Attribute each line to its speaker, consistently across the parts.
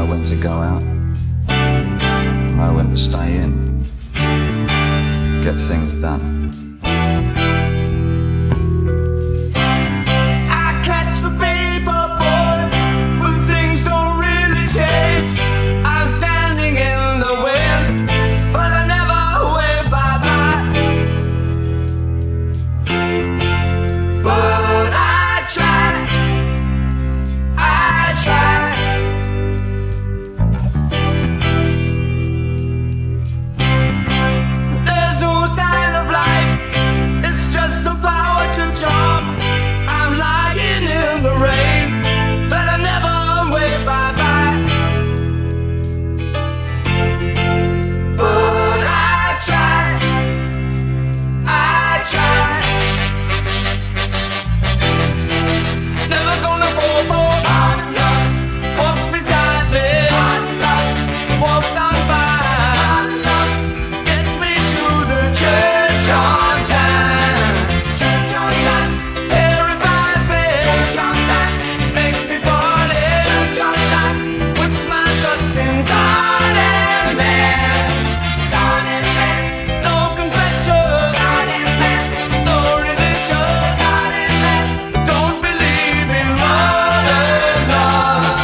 Speaker 1: know when to go out, know when to stay in, get things done.
Speaker 2: I catch the paper boy when things don't really change. I'm standing in the wind, but I never wave bye-bye. But I try. There's no sign of life, it's just the power to charm. I'm lying in the rain, but I never wave bye-bye. But I try. Never gonna fall for hard luck. Walks beside me, hard luck. Walks on by, hard luck. Gets me to the church on time. Church on time. Terrifies me. Church on time. Makes me party. Church on time. Puts my trust in God and man. God and man. No confession. God and man. No religion. God and man. Don't believe in modern love.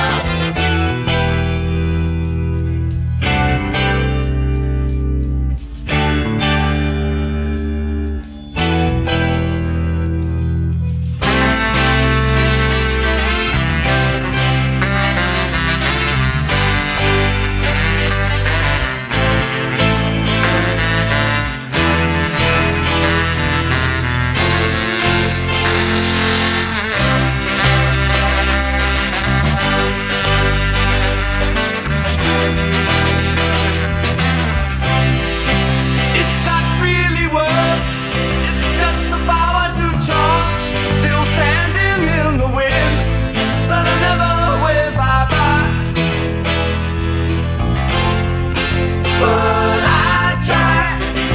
Speaker 2: It's not really work, it's just the power to charm. Still standing in the wind, but I never wave bye-bye. But I try.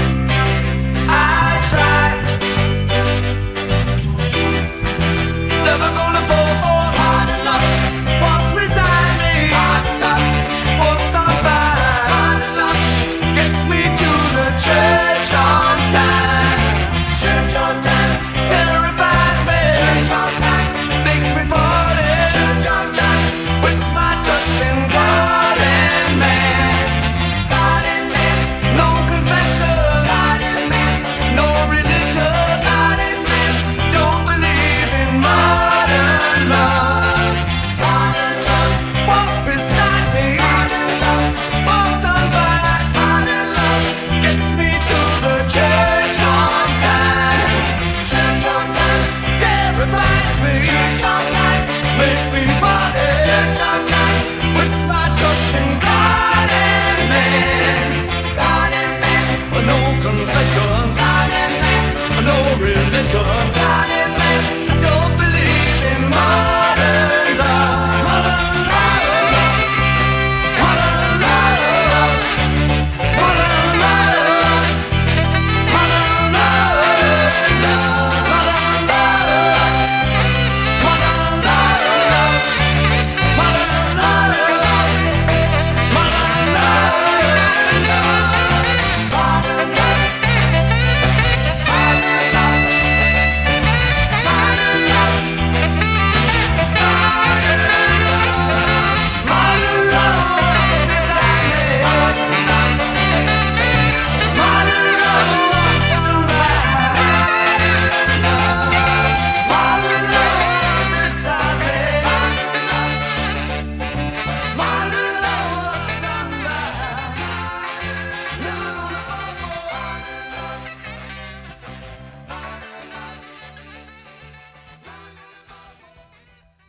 Speaker 2: Never gonna fall for hard enough. Walks beside me, hard enough. Walks on by, hard enough. Gets me to the church on time. Church on time. Terrifies me. Church on time. Makes me party. Church on time. Puts my trust in God and man. God and man. No confession. God and man. No religion. God and man. Don't believe in modern love. Modern love. Walks beside me. Modern love. Walks on by. Modern love. Gets me to the church on time. Church on time. Terrifies me. Church on time. Makes me party. Church on